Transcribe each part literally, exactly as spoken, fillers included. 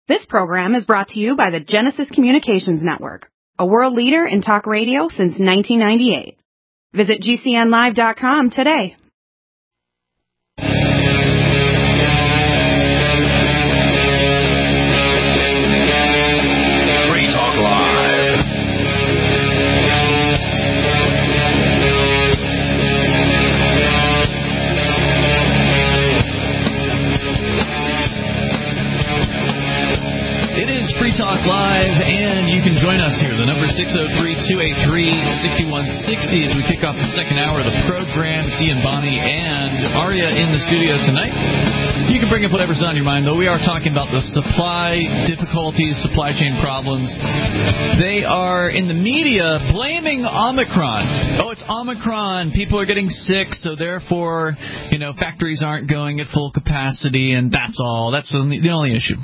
This program is brought to you by the Genesis Communications Network, a world leader in talk radio since nineteen ninety-eight. Visit G C N live dot com today. Free Talk Live. It is Free Talk Live, and you can join us here. The number is six oh three, two eight three, six one six oh as we kick off the second hour of the program. It's Ian Bonnie and Aria in the studio tonight. You can bring up whatever's on your mind, though. We are talking about the supply difficulties, supply chain problems. They are, in the media, blaming Omicron. Oh, it's Omicron. People are getting sick, so therefore, you know, factories aren't going at full capacity, and that's all. That's the only issue.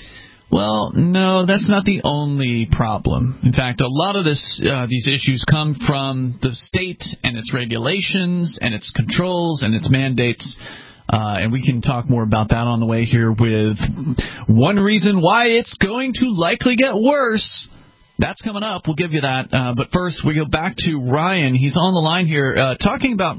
Well, no, that's not the only problem. In fact, a lot of this, uh, these issues come from the state and its regulations and its controls and its mandates. Uh, and we can talk more about that on the way here with one reason why it's going to likely get worse. That's coming up. We'll give you that. Uh, but first, we go back to Ryan. He's on the line here uh, talking about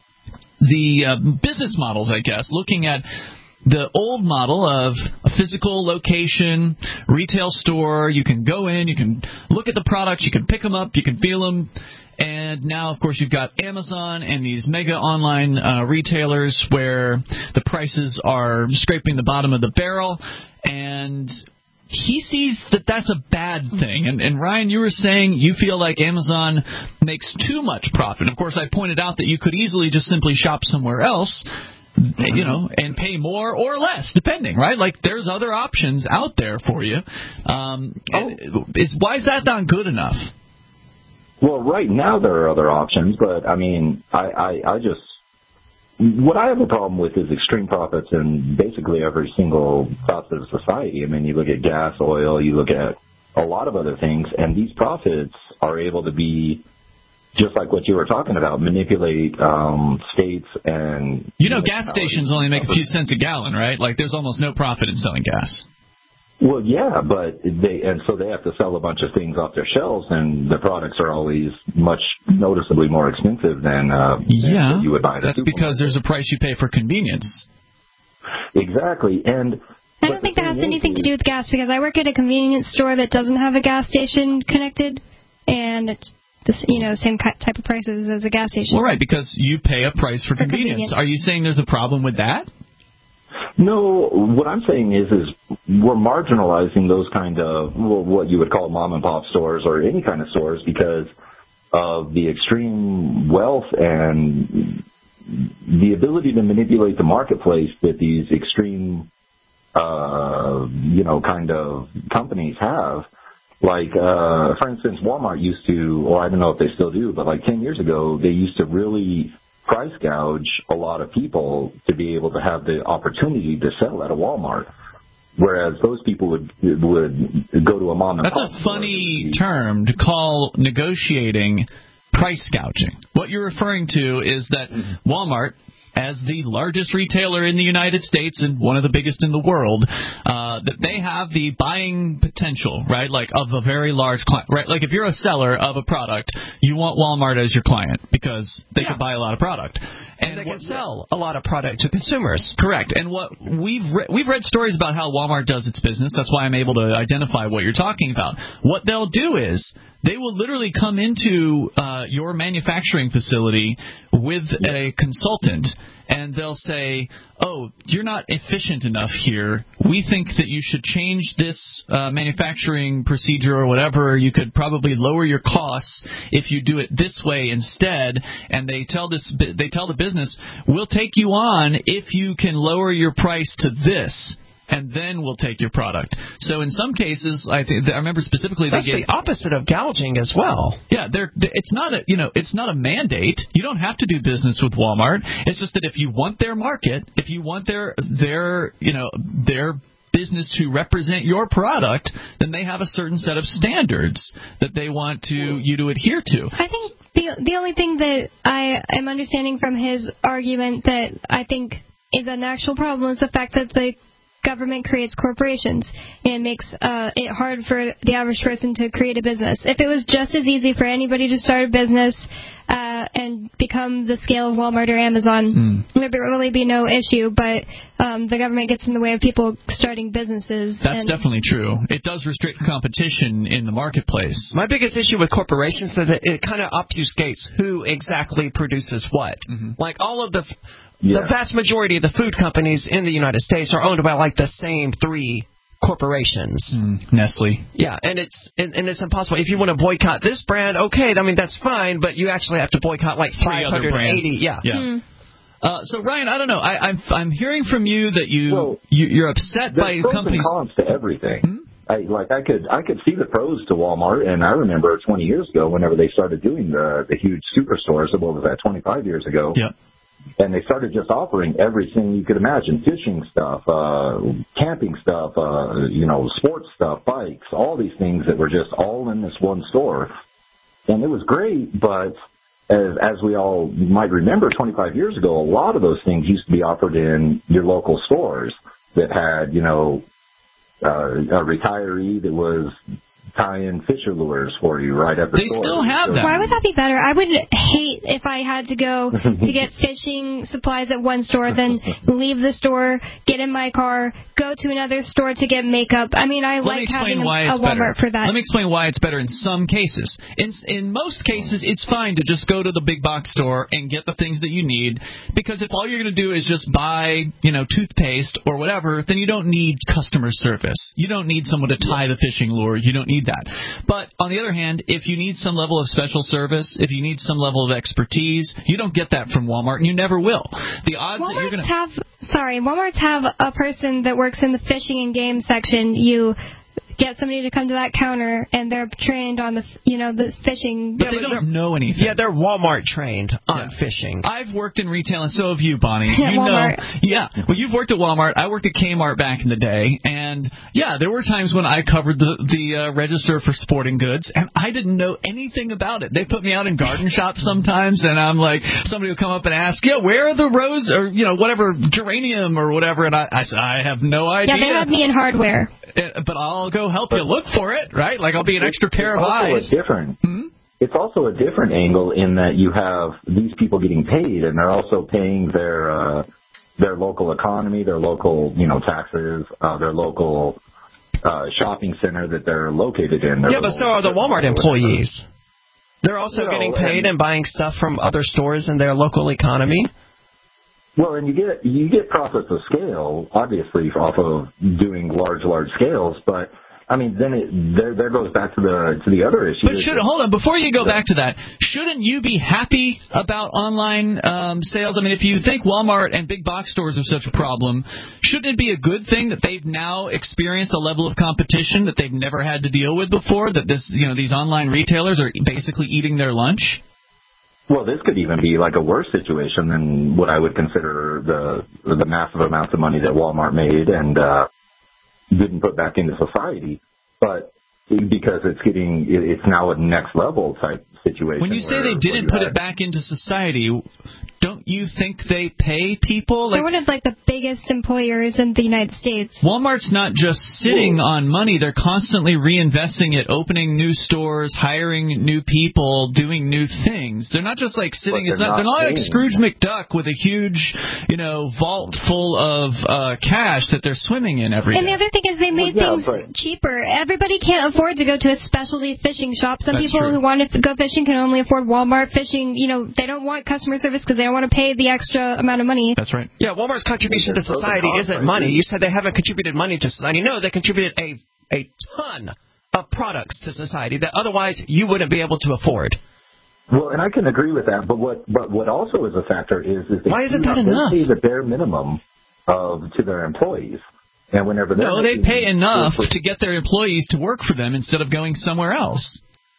the uh, business models, I guess, looking at the old model of a physical location, retail store. You can go in, you can look at the products, you can pick them up, you can feel them. And now, of course, you've got Amazon and these mega online uh, retailers where the prices are scraping the bottom of the barrel. And he sees that that's a bad thing. And, and Ryan, you were saying you feel like Amazon makes too much profit. Of course, I pointed out that you could easily just simply shop somewhere else, you know, and pay more or less, depending, right? Like, there's other options out there for you. Um, oh. is, why is that not good enough? Well, right now there are other options, but, I mean, I, I, I just... What I have a problem with is extreme profits in basically every single facet of society. I mean, you look at gas, oil, you look at a lot of other things, and these profits are able to be... just like what you were talking about, manipulate um, states and... You know, gas stations only make a few cents a gallon, right? Like, there's almost no profit in selling gas. Well, yeah, but they... And so they have to sell a bunch of things off their shelves, and the products are always much noticeably more expensive than, uh, yeah, than you would buy at a that's because there's a price you pay for convenience. Exactly, and... I don't think that has anything to do with gas, because I work at a convenience store that doesn't have a gas station connected, and it's... This, you know, same type of prices as a gas station. Well, right, because you pay a price for, for convenience. convenience. Are you saying there's a problem with that? No, what I'm saying is, is we're marginalizing those kind of, well, what you would call mom and pop stores or any kind of stores because of the extreme wealth and the ability to manipulate the marketplace that these extreme, uh, you know, kind of companies have. Like, uh, for instance, Walmart used to, or I don't know if they still do, but like ten years ago, they used to really price gouge a lot of people to be able to have the opportunity to sell at a Walmart. Whereas those people would would go to a mom and pop. That's a funny term to call negotiating price gouging. What you're referring to is that Walmart, as the largest retailer in the United States and one of the biggest in the world, uh, that they have the buying potential, right, like of a very large client, right? Like if you're a seller of a product, you want Walmart as your client because they yeah. can buy a lot of product. And, and they what, can sell a lot of product to consumers. Correct. And what we've re- we've read stories about how Walmart does its business. That's why I'm able to identify what you're talking about. What they'll do is they will literally come into uh, your manufacturing facility with a consultant, and they'll say, oh, you're not efficient enough here. We think that you should change this uh, manufacturing procedure or whatever. You could probably lower your costs if you do it this way instead. And they tell this, they tell the business, we'll take you on if you can lower your price to this, and then we'll take your product. So in some cases, I think I remember specifically that's they gave the opposite of gouging as well. Yeah, they're, it's not a you know it's not a mandate. You don't have to do business with Walmart. It's just that if you want their market, if you want their their you know their business to represent your product, then they have a certain set of standards that they want to you to adhere to. I think the the only thing that I am understanding from his argument that I think is an actual problem is the fact that the government creates corporations and makes uh, it hard for the average person to create a business. If it was just as easy for anybody to start a business uh, and become the scale of Walmart or Amazon, mm. there'd really be no issue, but um, the government gets in the way of people starting businesses. That's and definitely true. It does restrict competition in the marketplace. My biggest issue with corporations is that it kind of obfuscates who exactly produces what. Mm-hmm. Like all of the... Yeah. The vast majority of the food companies in the United States are owned by like the same three corporations. Mm, Nestle. Yeah, and it's and, and it's impossible. If you want to boycott this brand, okay, I mean that's fine, but you actually have to boycott like five hundred eighty. Yeah. yeah. Mm. Uh, so Ryan, I don't know. I, I'm I'm hearing from you that you, well, you you're upset by pros companies. And cons to everything. Hmm? I, like I could I could see the pros to Walmart, and I remember twenty years ago whenever they started doing the the huge superstores. What was that? twenty-five years ago. Yeah. And they started just offering everything you could imagine, fishing stuff, uh, camping stuff, uh, you know, sports stuff, bikes, all these things that were just all in this one store. And it was great, but as, as we all might remember, twenty-five years ago, a lot of those things used to be offered in your local stores that had, you know, uh, a retiree that was tie-in fisher lures for you right at the they store. They still have that. Why would that be better? I would hate if I had to go to get fishing supplies at one store, then leave the store, get in my car, go to another store to get makeup. I mean, I Let like having a, a Walmart better. for that. Let me explain why it's better in some cases. In in most cases, it's fine to just go to the big box store and get the things that you need, because if all you're going to do is just buy, you know, toothpaste or whatever, then you don't need customer service. You don't need someone to tie the fishing lure. You don't need that. But on the other hand, if you need some level of special service, if you need some level of expertise, you don't get that from Walmart, and you never will. The odds Walmart's that you're going to have sorry, Walmart's have a person that works in the fishing and game section. You get somebody to come to that counter, and they're trained on the, you know, the fishing. But yeah, they but don't know anything. Yeah, they're Walmart trained on yeah. fishing. I've worked in retail, and so have you, Bonnie. Yeah, you Walmart. know, yeah. Well, you've worked at Walmart. I worked at Kmart back in the day, and yeah, there were times when I covered the the uh, register for sporting goods, and I didn't know anything about it. They put me out in garden shops sometimes, and I'm like, somebody would come up and ask, yeah, where are the rose or you know whatever geranium or whatever, and I, I said, I have no idea. Yeah, they had me in hardware. But I'll go help you look for it, right? Like I'll be an extra pair it's of also eyes. A different, hmm? It's also a different angle in that you have these people getting paid, and they're also paying their uh, their local economy, their local you know taxes, uh, their local uh, shopping center that they're located in. Yeah, but so are the Walmart employees. They're also no, getting paid and, and buying stuff from other stores in their local economy. Well, and you get you get profits of scale, obviously, off of doing large, large scales. But I mean, then it there there goes back to the to the other issue. But should hold on before you go back to that. Shouldn't you be happy about online um, sales? I mean, if you think Walmart and big box stores are such a problem, shouldn't it be a good thing that they've now experienced a level of competition that they've never had to deal with before? That this you know these online retailers are basically eating their lunch. Well, this could even be like a worse situation than what I would consider the the massive amounts of money that Walmart made and uh, didn't put back into society. But because it's getting, it's now a next level type situation. When you say where, they didn't put had, it back into society, don't you think they pay people? Like, they're one of like the biggest employers in the United States. Walmart's not just sitting Whoa. on money; they're constantly reinvesting it, opening new stores, hiring new people, doing new things. They're not just like sitting. They're It's not, not they're not like paying. Scrooge McDuck with a huge, you know, vault full of uh, cash that they're swimming in every and day. the other thing is they made Well, yeah, things but- cheaper. Everybody can't afford to go to a specialty fishing shop. Some That's people true. who want to go fishing can only afford Walmart fishing. You know, they don't want customer service because they don't want to pay the extra amount of money. That's right. Yeah, Walmart's contribution to society isn't money. You said they haven't contributed money to society. No, they contributed a a ton of products to society that otherwise you wouldn't be able to afford. Well, and I can agree with that, but what but what also is a factor is is they Why isn't that they enough? pay the bare minimum of to their employees, and whenever they're No, they making- pay enough to get their employees to work for them instead of going somewhere else.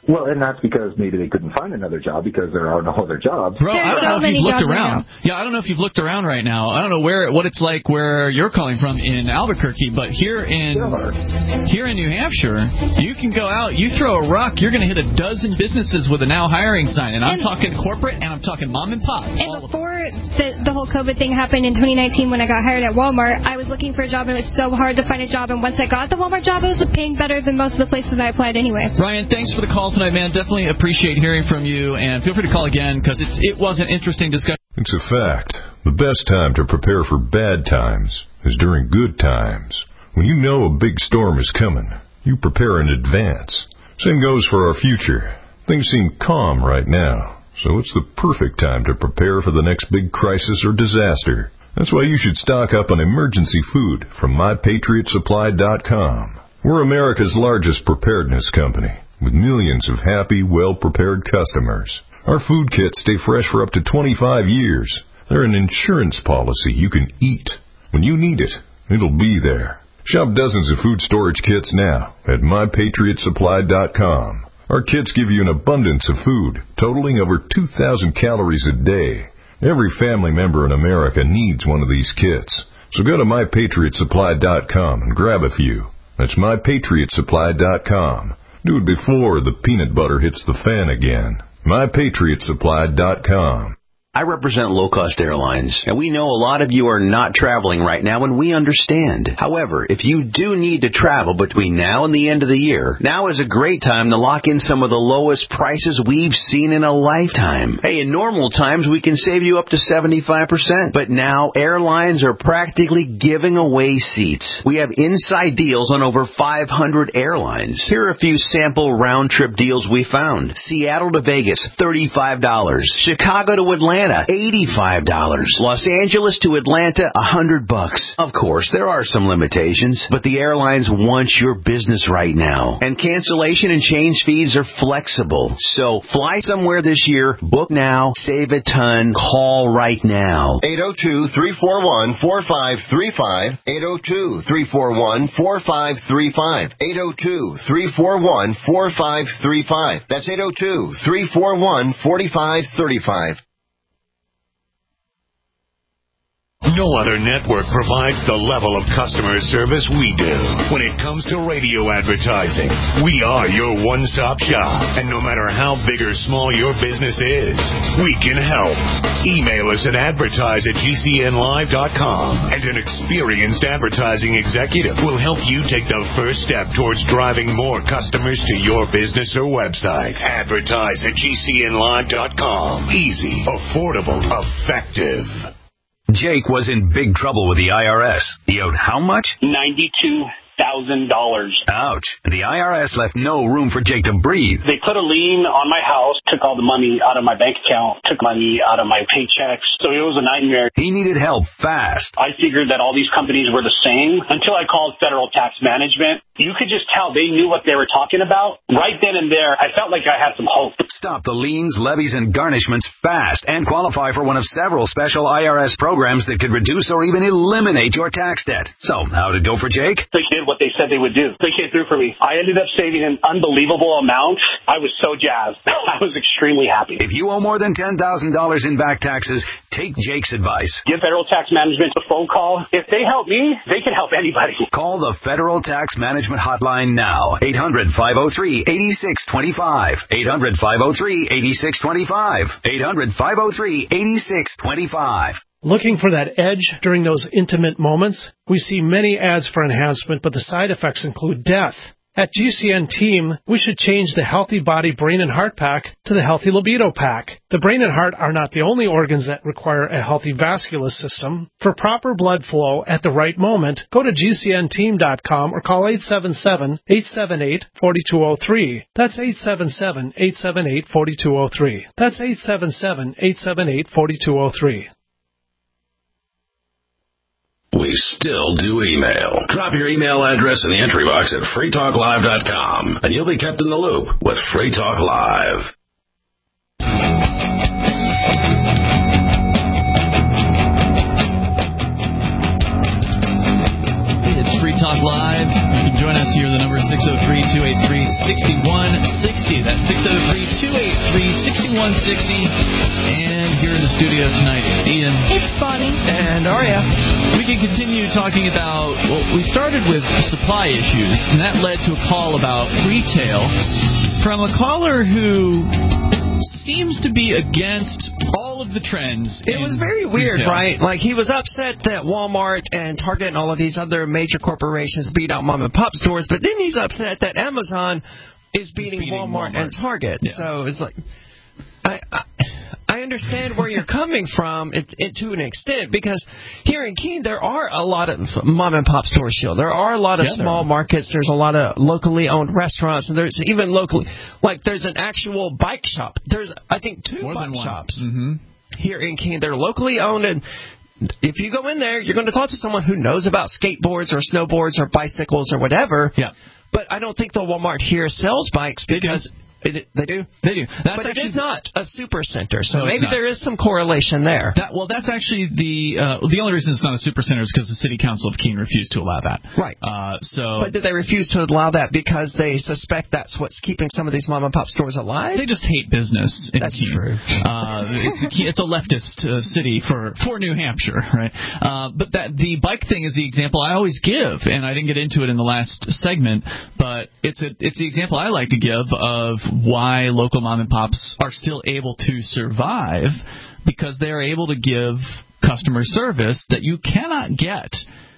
Well, and that's because maybe they couldn't find another job because there are no other jobs. Bro, I don't know if you've looked around. Yeah, I don't know if you've looked around right now. I don't know where what it's like where you're calling from in Albuquerque, but here in here in New Hampshire, you can go out, you throw a rock, you're going to hit a dozen businesses with a now hiring sign, and I'm and, talking corporate and I'm talking mom and pop. And before the, the whole COVID thing happened in twenty nineteen when I got hired at Walmart, I was looking for a job and it was so hard to find a job, and once I got the Walmart job, it was paying better than most of the places I applied anyway. Ryan, thanks for the call tonight, man. Definitely appreciate hearing from you, and feel free to call again because it's, it was an interesting discussion. It's a fact. The best time to prepare for bad times is during good times. When you know a big storm is coming, you prepare in advance. Same goes for our future. Things seem calm right now, so it's the perfect time to prepare for the next big crisis or disaster. That's why you should stock up on emergency food from my patriot supply dot com. We're America's largest preparedness company, with millions of happy, well-prepared customers. Our food kits stay fresh for up to twenty-five years. They're an insurance policy you can eat. When you need it, it'll be there. Shop dozens of food storage kits now at my patriot supply dot com. Our kits give you an abundance of food, totaling over two thousand calories a day. Every family member in America needs one of these kits. So go to my patriot supply dot com and grab a few. That's my patriot supply dot com. Do it before the peanut butter hits the fan again. my patriot supply dot com. I represent low-cost airlines, and we know a lot of you are not traveling right now, and we understand. However, if you do need to travel between now and the end of the year, now is a great time to lock in some of the lowest prices we've seen in a lifetime. Hey, in normal times, we can save you up to seventy-five percent, but now airlines are practically giving away seats. We have inside deals on over five hundred airlines. Here are a few sample round-trip deals we found. Seattle to Vegas, thirty-five dollars. Chicago to Atlanta, eighty-five dollars. Los Angeles to Atlanta, one hundred bucks. Of course, there are some limitations, but the airlines want your business right now. And cancellation and change fees are flexible. So fly somewhere this year, book now, save a ton, call right now. eight oh two, three four one, four five three five. eight oh two, three four one, four five three five. eight oh two, three four one, four five three five. That's eight oh two, three four one, four five three five. No other network provides the level of customer service we do. When it comes to radio advertising, we are your one-stop shop. And no matter how big or small your business is, we can help. Email us at advertise at G C N live dot com, and an experienced advertising executive will help you take the first step towards driving more customers to your business or website. Advertise at G C N live dot com. Easy, affordable, effective. Jake was in big trouble with the I R S. He owed how much? ninety-two thousand dollars. Ouch. The I R S left no room for Jake to breathe. They put a lien on my house, took all the money out of my bank account, took money out of my paychecks. So it was a nightmare. He needed help fast. I figured that all these companies were the same until I called Federal Tax Management. You could just tell they knew what they were talking about. Right then and there, I felt like I had some hope. Stop the liens, levies, and garnishments fast and qualify for one of several special I R S programs that could reduce or even eliminate your tax debt. So, how'd it go for Jake? They did what they said they would do. They came through for me. I ended up saving an unbelievable amount. I was so jazzed. I was extremely happy. If you owe more than ten thousand dollars in back taxes, take Jake's advice. Give Federal Tax Management a phone call. If they help me, they can help anybody. Call the Federal Tax Management Hotline now. eight hundred, five oh three, eight six two five. eight hundred, five oh three, eight six two five. eight hundred, five oh three, eight six two five. Looking for that edge during those intimate moments? We see many ads for enhancement, but the side effects include death. At G C N Team, we should change the Healthy Body Brain and Heart Pack to the Healthy Libido Pack. The brain and heart are not the only organs that require a healthy vascular system. For proper blood flow at the right moment, go to G C N team dot com or call eight seven seven, eight seven eight, four two zero three. That's eight seven seven, eight seven eight, four two zero three. That's eight seven seven, eight seven eight, four two zero three. We still do email. Drop your email address in the entry box at free talk live dot com, and you'll be kept in the loop with Free Talk Live. It's Free Free Talk Live. You can join us here. The number is six oh three, two eight three, six one six oh. That's six oh three, two eight three, six one six oh. And here in the studio tonight, it's Ian. It's Bonnie. And Aria. We can continue talking about, well, we started with supply issues, and that led to a call about retail from a caller who seems to be against all of the trends. It was very weird, retail. Right? Like, he was upset that Walmart and Target and all of these other major corporations beat out mom and pop stores, but then he's upset that Amazon is beating, beating Walmart, Walmart and Target. Yeah. So it's like, I, I I understand where you're coming from it, it, to an extent, because here in Keene there are a lot of mom and pop stores still. There are a lot of yeah, small markets. There's a lot of locally owned restaurants, and there's even locally, like there's an actual bike shop. There's I think two More bike shops mm-hmm. here in Keene. They're locally owned, and if you go in there, you're going to talk to someone who knows about skateboards or snowboards or bicycles or whatever. Yeah. But I don't think the Walmart here sells bikes because. It, they do? They do. That's but actually, it is not a super center, so no, maybe there is some correlation there. That, well, that's actually the uh, the only reason it's not a super center is because the City Council of Keene refused to allow that. Right. Uh, so, but did they refuse to allow that because they suspect that's what's keeping some of these mom and pop stores alive? They just hate business in That's Keene. true. Uh, it's, a, it's a leftist uh, city for, for New Hampshire, right? Uh, but that the bike thing is the example I always give, and I didn't get into it in the last segment, but it's a it's the example I like to give of why local mom and pops are still able to survive, because they're able to give customer service that you cannot get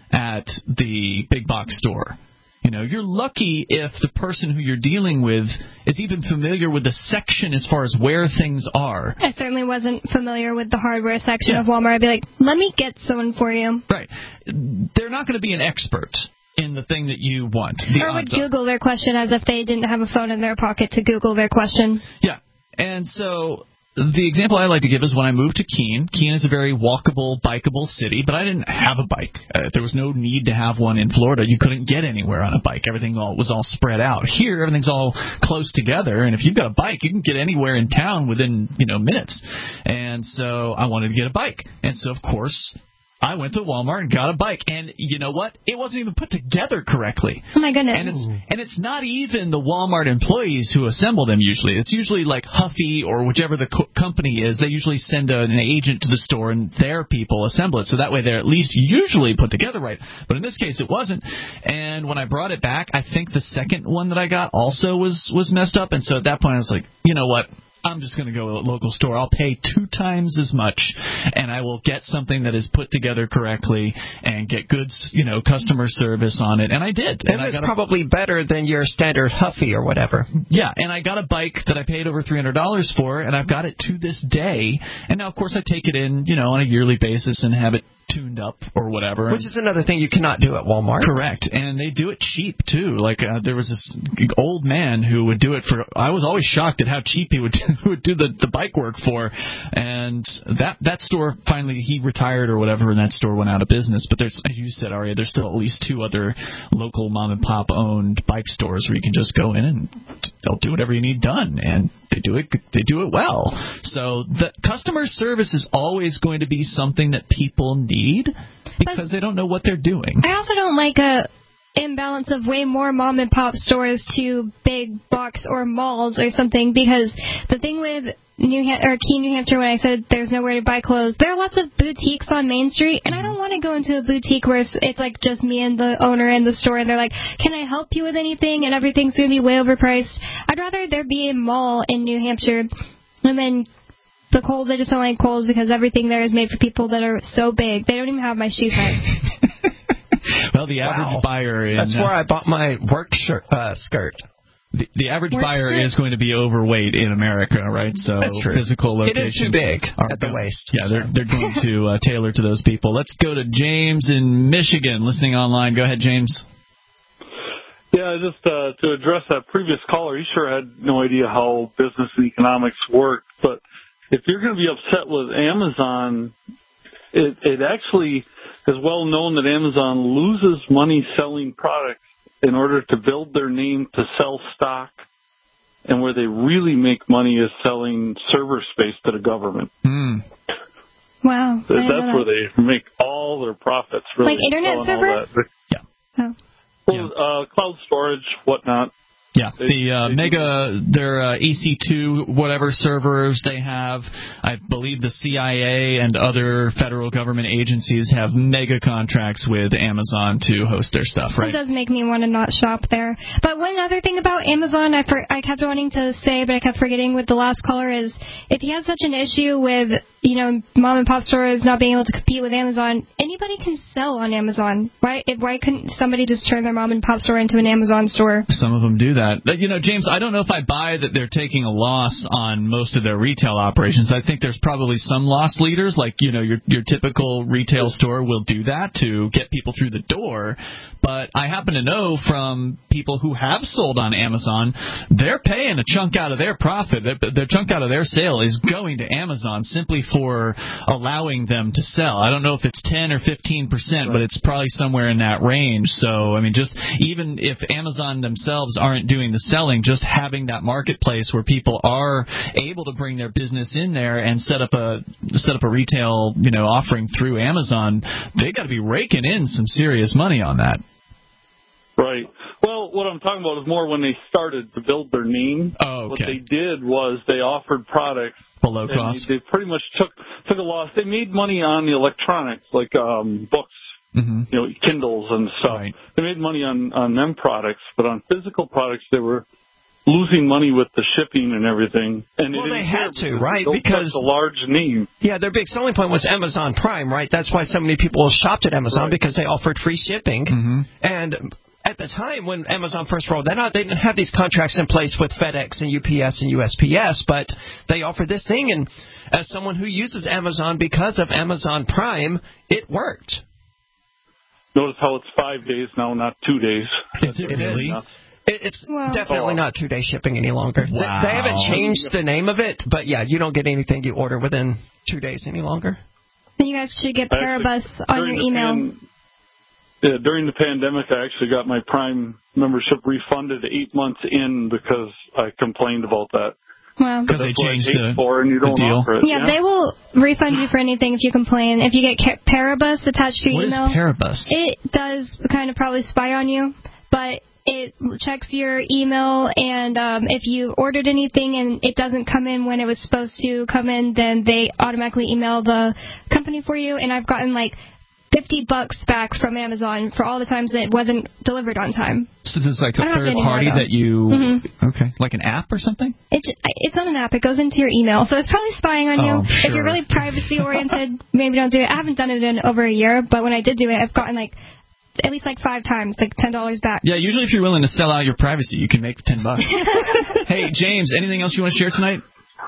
at the big box store. You know, you're lucky if the person who you're dealing with is even familiar with the section as far as where things are. I certainly wasn't familiar with the hardware section yeah. of Walmart. I'd be like, let me get someone for you. Right. They're not going to be an expert in the thing that you want. The or would Google their question as if they didn't have a phone in their pocket to Google their question. Yeah. And so the example I like to give is when I moved to Keene. Keene is a very walkable, bikeable city, but I didn't have a bike. Uh, there was no need to have one in Florida. You couldn't get anywhere on a bike. Everything all, was all spread out. Here, everything's all close together, and if you've got a bike, you can get anywhere in town within, you know, minutes. And so I wanted to get a bike. And so, of course, I went to Walmart and got a bike, and you know what? It wasn't even put together correctly. Oh, my goodness. And it's, and it's not even the Walmart employees who assemble them usually. It's usually like Huffy or whichever the co- company is. They usually send a, an agent to the store, and their people assemble it, so that way they're at least usually put together right. But in this case, it wasn't. And when I brought it back, I think the second one that I got also was, was messed up, and so at that point I was like, you know what? I'm just going to go to a local store. I'll pay two times as much, and I will get something that is put together correctly and get good, you know, customer service on it. And I did. It and was I got probably a, better than your standard Huffy or whatever. Yeah, and I got a bike that I paid over three hundred dollars for, and I've got it to this day. And now, of course, I take it in, you know, on a yearly basis and have it tuned up or whatever. Which is another thing you cannot do at Walmart. Correct. And they do it cheap, too. Like, uh, there was this old man who would do it for... I was always shocked at how cheap he would do, would do the, the bike work for. And that that store, finally, he retired or whatever, and that store went out of business. But there's, as you said, Aria, there's still at least two other local mom-and-pop-owned bike stores where you can just go in and they'll do whatever you need done. And they do it they do it well. So the customer service is always going to be something that people need because but they don't know what they're doing. I also don't like a imbalance of way more mom and pop stores to big box or malls or something, because the thing with New Ham- or Keene, New Hampshire, when I said there's nowhere to buy clothes, there are lots of boutiques on Main Street, and I don't want to go into a boutique where it's, it's like just me and the owner in the store, and they're like, can I help you with anything? And everything's going to be way overpriced. I'd rather there be a mall in New Hampshire, and then the Kohl's, I just don't like Kohl's because everything there is made for people that are so big. They don't even have my shoe size. Well, the average wow. buyer in... That's where I bought my work shirt, uh, skirt. The, the average Work buyer skirt. is going to be overweight in America, right? So That's true. Physical locations... It is too big are, at the waist. Yeah, they're, they're going to uh, tailor to those people. Let's go to James in Michigan, listening online. Go ahead, James. Yeah, just uh, to address that previous caller, he sure had no idea how business and economics worked. But if you're going to be upset with Amazon, it, it actually is well known that Amazon loses money selling products in order to build their name to sell stock. And where they really make money is selling server space to the government. Mm. Wow. That's where they make all their profits. Really, like internet server? Yeah. Oh. Well, uh, cloud storage, whatnot. Yeah, the uh, mega, their uh, E C two, whatever servers they have, I believe the C I A and other federal government agencies have mega contracts with Amazon to host their stuff, right? It does make me want to not shop there. But one other thing about Amazon I, for, I kept wanting to say, but I kept forgetting with the last caller is, if he has such an issue with, you know, mom and pop stores not being able to compete with Amazon, anybody can sell on Amazon, right? Why couldn't somebody just turn their mom and pop store into an Amazon store? Some of them do that. You know, James, I don't know if I buy that they're taking a loss on most of their retail operations. I think there's probably some loss leaders, like, you know, your your typical retail store will do that to get people through the door. But I happen to know from people who have sold on Amazon, they're paying a chunk out of their profit. Their, their chunk out of their sale is going to Amazon simply for allowing them to sell. I don't know if it's ten or fifteen percent, but it's probably somewhere in that range. So, I mean, just even if Amazon themselves aren't doing the selling, just having that marketplace where people are able to bring their business in there and set up a set up a retail, you know, offering through Amazon, they got to be raking in some serious money on that. Right. Well, what I'm talking about is more when they started to build their name. Oh, okay. What they did was they offered products below cost. They pretty much took took a loss. They made money on the electronics, like um, books, mm-hmm. you know, Kindles and stuff. Right. They made money on on them products, but on physical products, they were losing money with the shipping and everything. And well, they, they had to, right? Because a large name. Yeah, their big selling point was Amazon Prime, right? That's why so many people shopped at Amazon, right. Because they offered free shipping. Mm-hmm. And at the time when Amazon first rolled that out, they didn't have these contracts in place with FedEx and U P S and U S P S, but they offered this thing. And as someone who uses Amazon because of Amazon Prime, it worked. Notice how it's five days now, not two days. Is it really? It, it's well, definitely not two-day shipping any longer. Wow. They, they haven't changed the name of it, but yeah, you don't get anything you order within two days any longer. Then you guys should get Parabus actually, on your email. Pan, yeah, during the pandemic, I actually got my Prime membership refunded eight months in because I complained about that. Wow. Because they changed the, for and you don't the deal. Offer it, yeah, yeah, they will refund you for anything if you complain. If you get Parabus attached to your what email. What is Parabus? It does kind of probably spy on you, but it checks your email, and um, if you ordered anything and it doesn't come in when it was supposed to come in, then they automatically email the company for you. And I've gotten like fifty bucks back from Amazon for all the times that it wasn't delivered on time. So this is like a third party that you... Mm-hmm. Okay. Like an app or something? It, it's not an app. It goes into your email. So it's probably spying on oh, you. Sure. If you're really privacy-oriented, maybe don't do it. I haven't done it in over a year, but when I did do it, I've gotten like at least like five times, like ten dollars back. Yeah, usually if you're willing to sell out your privacy, you can make ten bucks. Hey, James, anything else you want to share tonight?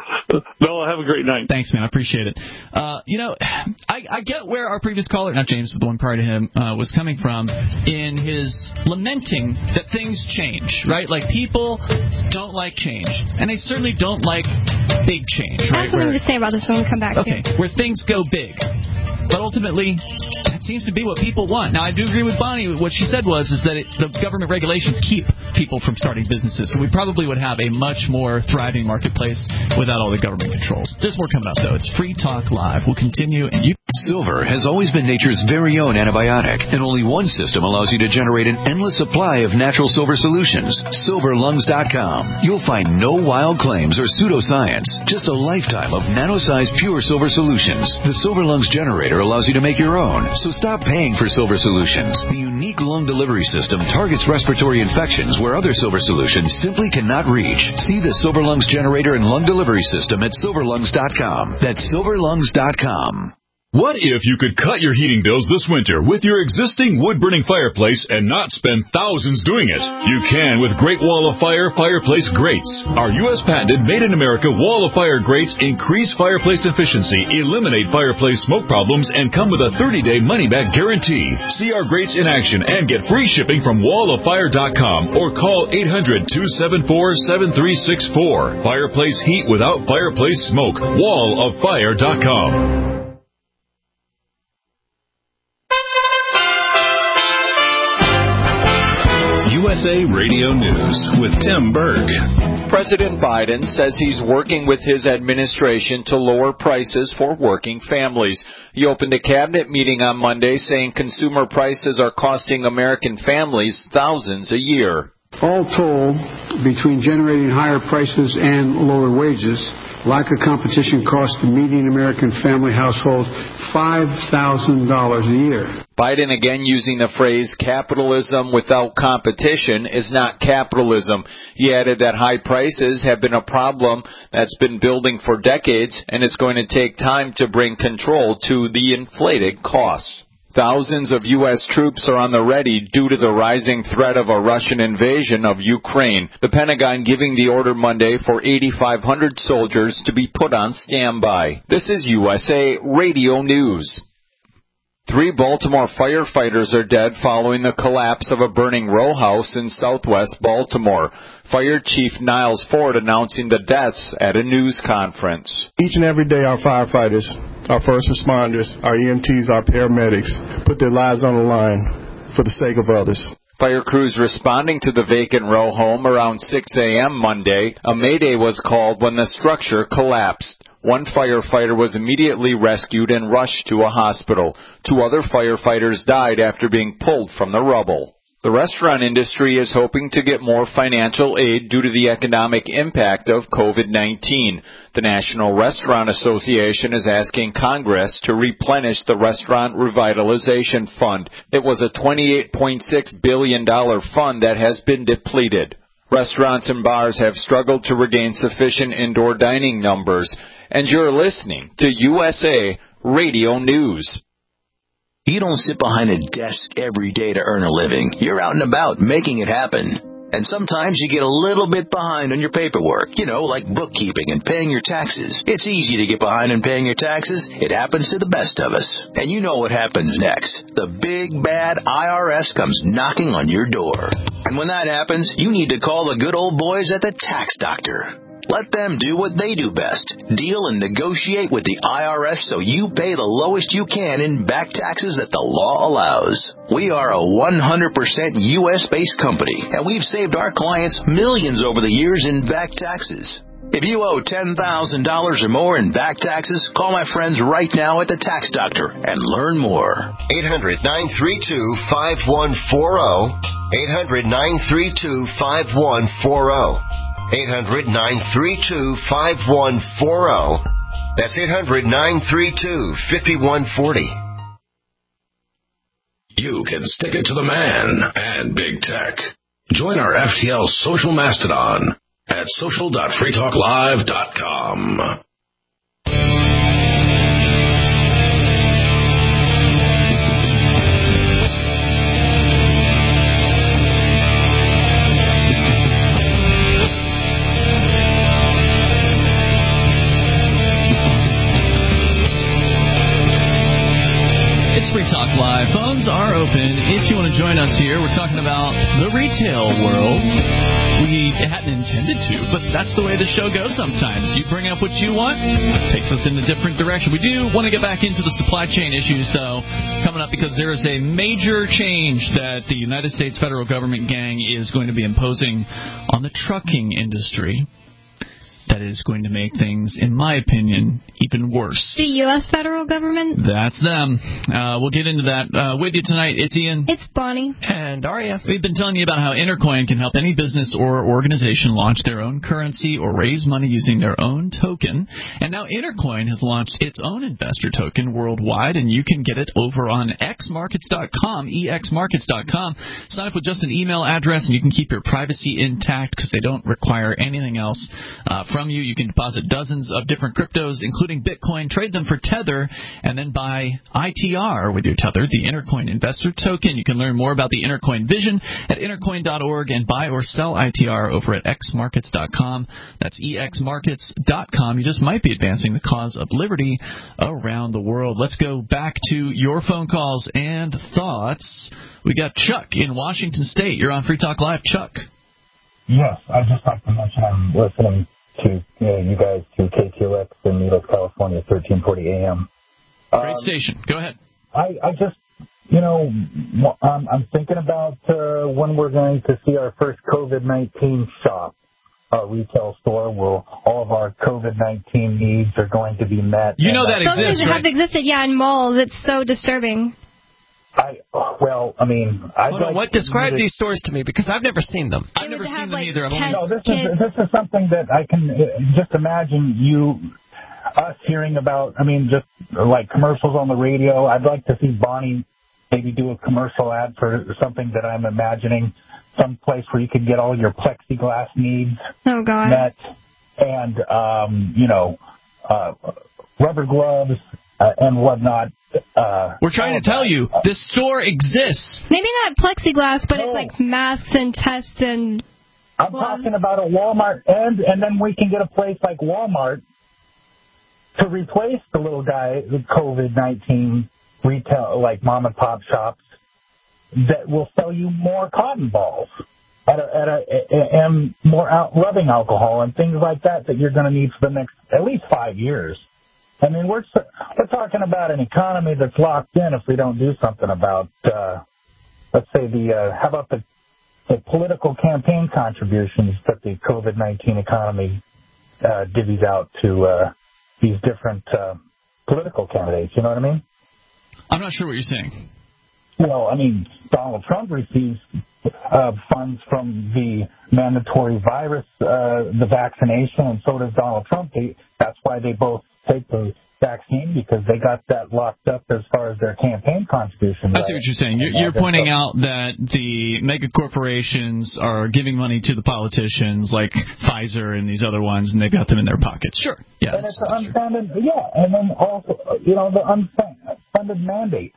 No, have a great night. Thanks, man. I appreciate it. Uh, you know, I, I get where our previous caller, not James, but the one prior to him, uh, was coming from in his lamenting that things change, right? Like, people don't like change, and they certainly don't like big change, right? I have something where, to say about this when we come back. Okay, to. where things go big. But ultimately, that seems to be what people want. Now, I do agree with Bonnie. What she said was is that it, the government regulations keep people from starting businesses. So we probably would have a much more thriving marketplace without all the government controls. There's more coming up, though. It's Free Talk Live. We'll continue. And you. Silver has always been nature's very own antibiotic, and only one system allows you to generate an endless supply of natural silver solutions. silver lungs dot com. You'll find no wild claims or pseudoscience, just a lifetime of nano-sized pure silver solutions. The Silver Lungs generator allows you to make your own, so stop paying for silver solutions. The unique lung delivery system targets respiratory infections where other silver solutions simply cannot reach. See the Silver Lungs generator and lung delivery system at silver lungs dot com. That's silver lungs dot com. What if you could cut your heating bills this winter with your existing wood-burning fireplace and not spend thousands doing it? You can with Great Wall of Fire fireplace grates. Our U S patented made-in-America Wall of Fire grates increase fireplace efficiency, eliminate fireplace smoke problems, and come with a thirty-day money-back guarantee. See our grates in action and get free shipping from wall of fire dot com or call eight hundred, two seven four, seven three six four. Fireplace heat without fireplace smoke. wall of fire dot com. U S A Radio News with Tim Berg. President Biden says he's working with his administration to lower prices for working families. He opened a cabinet meeting on Monday saying consumer prices are costing American families thousands a year. All told, between generating higher prices and lower wages, lack of competition costs the median American family household five thousand dollars a year. Biden again using the phrase capitalism without competition is not capitalism. He added that high prices have been a problem that's been building for decades, and it's going to take time to bring control to the inflated costs. Thousands of U S troops are on the ready due to the rising threat of a Russian invasion of Ukraine. The Pentagon giving the order Monday for eighty-five hundred soldiers to be put on standby. This is U S A Radio News. Three Baltimore firefighters are dead following the collapse of a burning row house in southwest Baltimore. Fire Chief Niles Ford announcing the deaths at a news conference. Each and every day our firefighters, our first responders, our E M Ts, our paramedics put their lives on the line for the sake of others. Fire crews responding to the vacant row home around six a.m. Monday. A mayday was called when the structure collapsed. One firefighter was immediately rescued and rushed to a hospital. Two other firefighters died after being pulled from the rubble. The restaurant industry is hoping to get more financial aid due to the economic impact of COVID nineteen. The National Restaurant Association is asking Congress to replenish the Restaurant Revitalization Fund. It was a twenty-eight point six billion dollars fund that has been depleted. Restaurants and bars have struggled to regain sufficient indoor dining numbers. And you're listening to U S A Radio News. You don't sit behind a desk every day to earn a living. You're out and about making it happen. And sometimes you get a little bit behind on your paperwork, you know, like bookkeeping and paying your taxes. It's easy to get behind in paying your taxes. It happens to the best of us. And you know what happens next. The big, bad I R S comes knocking on your door. And when that happens, you need to call the good old boys at the Tax Doctor. Let them do what they do best. Deal and negotiate with the I R S so you pay the lowest you can in back taxes that the law allows. We are a one hundred percent U S-based company, and we've saved our clients millions over the years in back taxes. If you owe ten thousand dollars or more in back taxes, call my friends right now at the Tax Doctor and learn more. eight hundred, nine three two, five one four zero. eight hundred, nine three two, five one four zero. eight hundred, nine three two, five one four zero. That's eight hundred, nine three two, five one four zero. You can stick it to the man and big tech. Join our F T L social mastodon at social dot free talk live dot com. It's Free Talk Live. Phones are open. If you want to join us here, we're talking about the retail world. We hadn't intended to, but that's the way the show goes sometimes. You bring up what you want, takes us in a different direction. We do want to get back into the supply chain issues, though, coming up because there is a major change that the United States federal government gang is going to be imposing on the trucking industry. That is going to make things, in my opinion, even worse. The U S federal government? That's them. Uh, we'll get into that uh, with you tonight. It's Ian. It's Bonnie. And Aria. We've been telling you about how Intercoin can help any business or organization launch their own currency or raise money using their own token. And now Intercoin has launched its own investor token worldwide, and you can get it over on x markets dot com, e x markets dot com. Sign up with just an email address, and you can keep your privacy intact because they don't require anything else uh, from you. You can deposit dozens of different cryptos, including Bitcoin, trade them for Tether, and then buy I T R with your Tether, the Intercoin Investor Token. You can learn more about the Intercoin vision at intercoin dot org and buy or sell I T R over at x markets dot com. That's e x markets dot com. You just might be advancing the cause of liberty around the world. Let's go back to your phone calls and thoughts. We got Chuck in Washington State. You're on Free Talk Live. Chuck. Yes, I'd just like to mention I'm listening to you, know, you guys to K Q X in Needles, California, thirteen forty A M. Great um, station. Go ahead. I, I just you know, I'm, I'm thinking about uh, when we're going to see our first COVID nineteen shop, uh, retail store, where all of our COVID nineteen needs are going to be met. You know that exists, Those right? have existed, yeah, in malls. It's so disturbing. I well, I mean, I Hold on, what describe these stores to me, because I've never seen them. I've never seen them like either. I've only... No, this is this is something that I can uh, just imagine you. Us hearing about, I mean, just like commercials on the radio. I'd like to see Bonnie maybe do a commercial ad for something that I'm imagining, some place where you could get all your plexiglass needs oh, God. met, and um, you know, uh, rubber gloves uh, and whatnot. Uh, We're trying to tell you, this store exists. Maybe not plexiglass, but no. It's like masks and tests and I'm gloves. talking about a Walmart, and and then we can get a place like Walmart to replace the little guy, the COVID nineteen retail, like mom and pop shops, that will sell you more cotton balls at a, at a, and more out rubbing alcohol and things like that that you're going to need for the next at least five years. I mean, we're we're talking about an economy that's locked in if we don't do something about, uh, let's say the uh, how about the, the political campaign contributions that the COVID nineteen economy uh, divvies out to. Uh, these different uh, political candidates, you know what I mean? I'm not sure what you're saying. Well, I mean, Donald Trump receives uh, funds from the mandatory virus, uh, the vaccination, and so does Donald Trump. They, that's why they both take the vaccine, because they got that locked up as far as their campaign contributions. I see what you're saying. You're, you're pointing out that the mega corporations are giving money to the politicians, like Pfizer and these other ones, and they've got them in their pockets. Sure. Yeah. And it's unfunded, yeah, and then also, you know, the unfunded mandates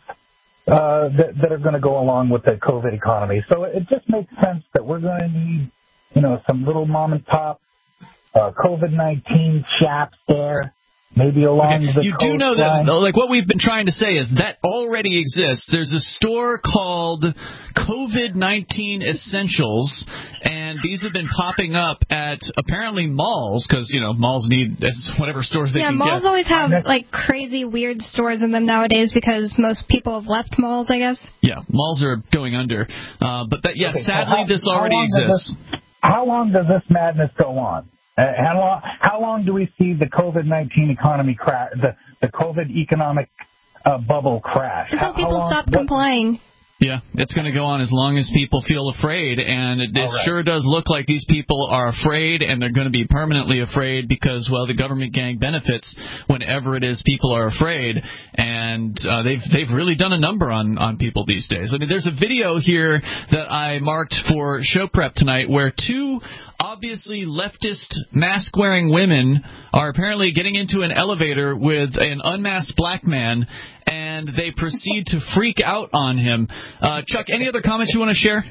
uh, that, that are going to go along with the COVID economy. So it just makes sense that we're going to need, you know, some little mom and pop uh, COVID nineteen shops there. Maybe along okay. the You do know that, like, what we've been trying to say is that already exists. There's a store called COVID nineteen Essentials, and these have been popping up at apparently malls, because, you know, malls need whatever stores they yeah, can get. Yeah, malls always have, like, crazy, weird stores in them nowadays because most people have left malls, I guess. Yeah, malls are going under. Uh, but, that, yeah, okay, sadly, so how, this already how exists. This, how long does this madness go on? Uh, how long? How long do we see the COVID nineteen economy crash? The the COVID economic uh, bubble crash? Until how, people how long, stop what, complying. Yeah, it's going to go on as long as people feel afraid, and it, it right. sure does look like these people are afraid, and they're going to be permanently afraid because, well, the government gang benefits whenever it is people are afraid, and uh, they've they've really done a number on, on people these days. I mean, there's a video here that I marked for show prep tonight where two obviously leftist mask-wearing women are apparently getting into an elevator with an unmasked black man, and they proceed to freak out on him. Uh, Chuck, any other comments you want to share?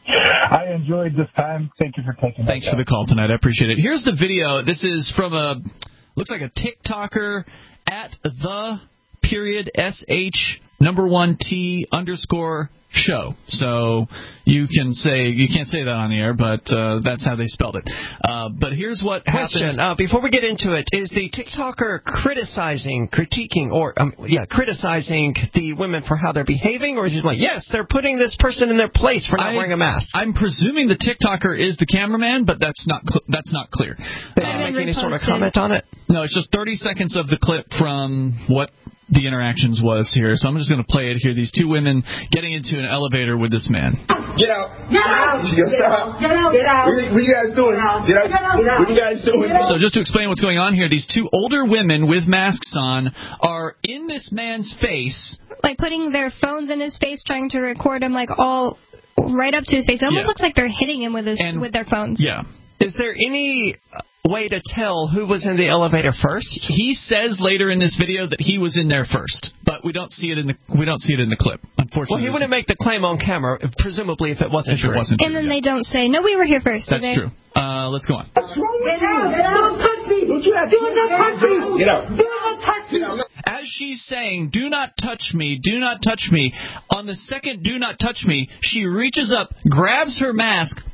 I enjoyed this time. Thank you for taking Thanks that for the call tonight. I appreciate it. Here's the video. This is from a, looks like a TikToker at the period sh number one T underscore show. So you can say, you can't say that on the air, but uh, that's how they spelled it. Uh, but here's what Question, happened. uh, before we get into it, is the TikToker criticizing, critiquing, or, um, yeah, criticizing the women for how they're behaving, or is he like, yes, they're putting this person in their place for not I, wearing a mask? I'm presuming the TikToker is the cameraman, but that's not cl- that's not clear. Did uh, he make any sort of comment on it? No, it's just thirty seconds of the clip from what the interactions was here. So I'm just going to play it here. These two women getting into an elevator with this man. Get out. Get out. Get out. Get out. Get out. What are you guys doing? Get out. Get out. What are you guys doing? So just to explain what's going on here, these two older women with masks on are in this man's face. Like putting their phones in his face, trying to record him, like all right up to his face. It almost yeah. looks like they're hitting him with his and, with their phones. Yeah. Is there any way to tell who was in the elevator first? He says later in this video that he was in there first, but we don't see it in the we don't see it in the clip. Unfortunately, well, he wouldn't make the claim on camera, presumably if it wasn't if true. It wasn't and true, then yeah. they don't say, "No, we were here first." That's they? true. Uh, let's go on. What's wrong with you? Get out. Don't touch me. Don't you have to touch me? Get out. Do not touch me. As she's saying, "Do not touch me, do not touch me," on the second "do not touch me," she reaches up, grabs her mask,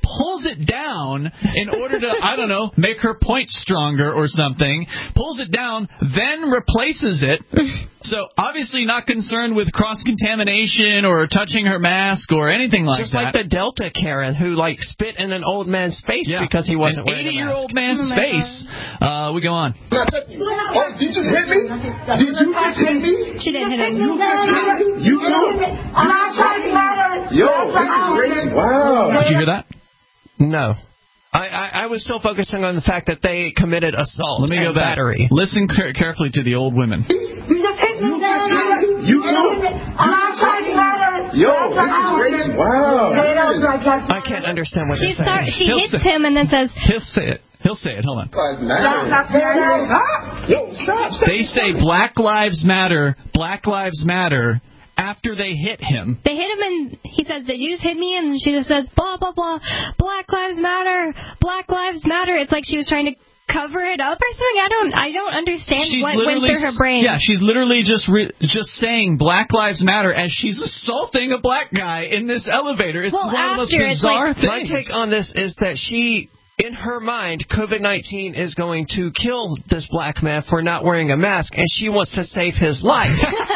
pulls it down in order to, I don't know, make her point stronger or something, pulls it down, then replaces it. So obviously not concerned with cross-contamination or touching her mask or anything like Just that. Just like the Delta Karen who, like, spit in an old man's face yeah. because he wasn't an wearing a mask. eighty-year-old man's oh face. Uh, we go on. Oh, did you just hit me? Did you just hit me? She didn't hit him. You just hit me? You too? Yo, this is crazy. Wow. Did you hear that? No. I, I, I was still focusing on the fact that they committed assault Let me and go back. battery. Listen c- carefully to the old women. You too? Yo, this is crazy. Wow. I can't understand what She, they're saying. start, she He'll hits say- him and then says, He'll say it. He'll say it. Hold on. Yo, stop, stop. They say Black Lives Matter, Black Lives Matter, after they hit him. they hit him and he says, did you just hit me? And she just says, blah, blah, blah, Black Lives Matter, Black Lives Matter. It's like she was trying to cover it up or something. I don't I don't understand She's what went literally, through her brain. Yeah, she's literally just re- just saying Black Lives Matter as she's assaulting a black guy in this elevator. It's Well, one of the most after, it's bizarre like- My things. take on this is that she, in her mind, COVID nineteen is going to kill this black man for not wearing a mask, and she wants to save his life.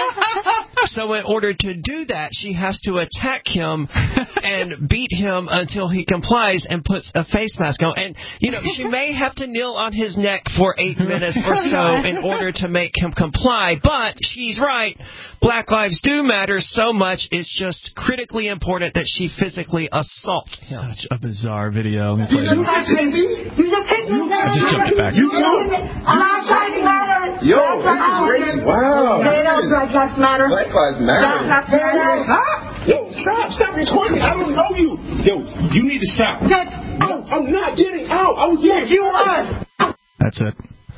So in order to do that, she has to attack him and beat him until he complies and puts a face mask on. And, you know, she may have to kneel on his neck for eight minutes or so in order to make him comply. But she's right. Black lives do matter so much. It's just critically important that she physically assaults him. Such a bizarre video. Let me play You it. just hit me? I just jumped it back. You too? Yo, this is crazy. Wow. Black Lives Matter. Black Lives Matter. Black Lives Matter. Stop. Yo, stop. Stop recording. I don't know you. Yo, you need to stop. No, I'm not getting out. I was Yes, you are. That's it.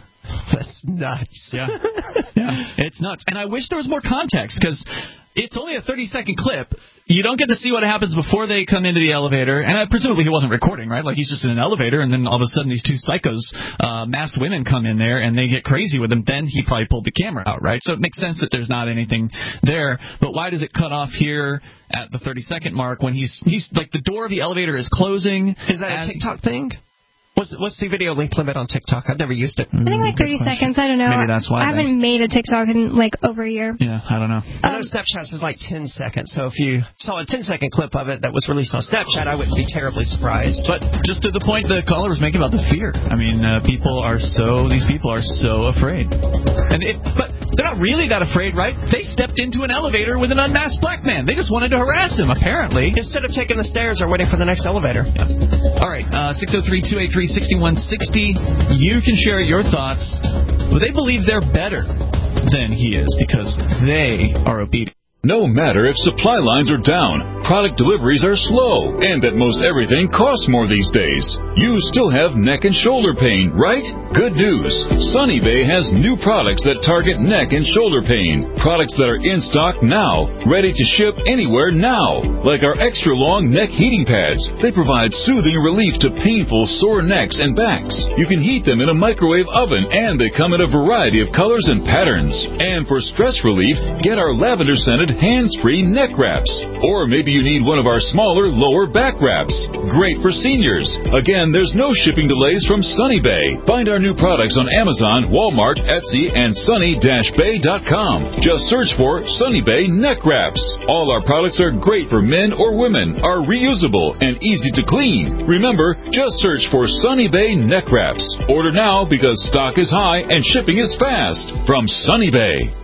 That's nuts. Yeah. yeah. It's nuts. And I wish there was more context because it's only a thirty-second clip. You don't get to see what happens before they come into the elevator. And uh, presumably he wasn't recording, right? Like he's just in an elevator, and then all of a sudden these two psychos, uh, masked women, come in there, and they get crazy with him. Then he probably pulled the camera out, right? So it makes sense that there's not anything there. But why does it cut off here at the thirty-second mark when he's, he's like the door of the elevator is closing? Is that a TikTok thing? What's, what's the video link limit on TikTok? I've never used it. I think like thirty seconds. I don't know. Maybe that's why I haven't made a TikTok in like over a year. Yeah, I don't know. I know Snapchat is like ten seconds, so if you saw a ten second clip of it that was released on Snapchat, I wouldn't be terribly surprised. But just to the point the caller was making about the fear. I mean, uh, people are so, these people are so afraid. And it, but they're not really that afraid, right? They stepped into an elevator with an unmasked black man. They just wanted to harass him, apparently. Instead of taking the stairs or waiting for the next elevator. Yeah. All right, uh, six oh three, two eight three, six one six oh. You can share your thoughts. Well, they believe they're better than he is because they are obedient. No matter if supply lines are down, product deliveries are slow, and that most everything costs more these days, you still have neck and shoulder pain, right? Good news. Sunny Bay has new products that target neck and shoulder pain. Products that are in stock now, ready to ship anywhere now. Like our extra long neck heating pads. They provide soothing relief to painful sore necks and backs. You can heat them in a microwave oven, and they come in a variety of colors and patterns. And for stress relief, get our lavender scented hands-free neck wraps. Or maybe you need one of our smaller lower back wraps. Great for seniors. Again, there's no shipping delays from Sunny Bay. Find our new products on Amazon, Walmart, Etsy, and sunny dash bay dot com. Just search for Sunny Bay neck wraps. All our products are great for men or women, are reusable, and easy to clean. Remember, just search for Sunny Bay neck wraps. Order now because stock is high and shipping is fast. From Sunny Bay.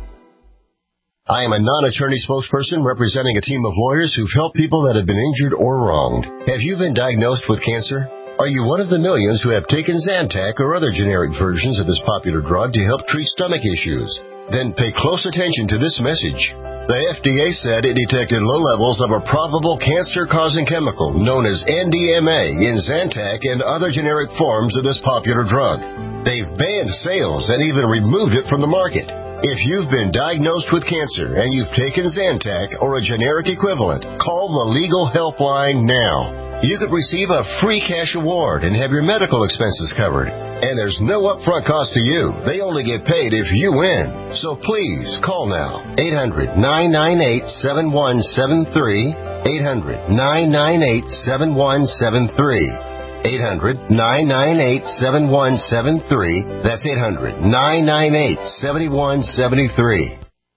I am a non-attorney spokesperson representing a team of lawyers who've helped people that have been injured or wronged. Have you been diagnosed with cancer? Are you one of the millions who have taken Zantac or other generic versions of this popular drug to help treat stomach issues? Then pay close attention to this message. The F D A said it detected low levels of a probable cancer-causing chemical known as N D M A in Zantac and other generic forms of this popular drug. They've banned sales and even removed it from the market. If you've been diagnosed with cancer and you've taken Zantac or a generic equivalent, call the legal helpline now. You could receive a free cash award and have your medical expenses covered. And there's no upfront cost to you. They only get paid if you win. So please call now. eight hundred, nine nine eight, seven one seven three. eight hundred, nine nine eight, seven one seven three. eight hundred, nine nine eight, seven one seven three. That's eight hundred, nine nine eight, seven one seven three.